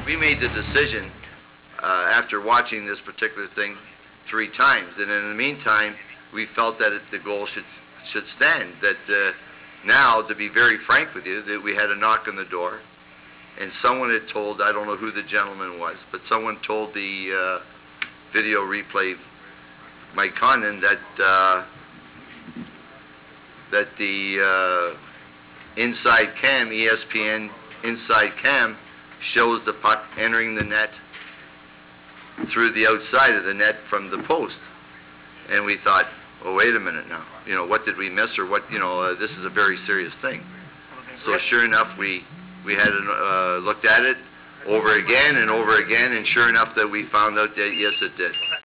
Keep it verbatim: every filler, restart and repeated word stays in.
we made the decision uh, after watching this particular thing three times, and in the meantime, we felt that it, the goal should should stand. That uh, now, to be very frank with you, that we had a knock on the door, and someone had told, I don't know who the gentleman was, but someone told the uh, video replay Mike Condon that uh, that the uh, inside cam, E S P N inside cam, shows the puck entering the net through the outside of the net from the post. And we thought, oh, wait a minute now. You know, what did we miss, or what, you know, uh, this is a very serious thing. So sure enough, we, we had uh, looked at it over again and over again, and sure enough that we found out that, yes, it did.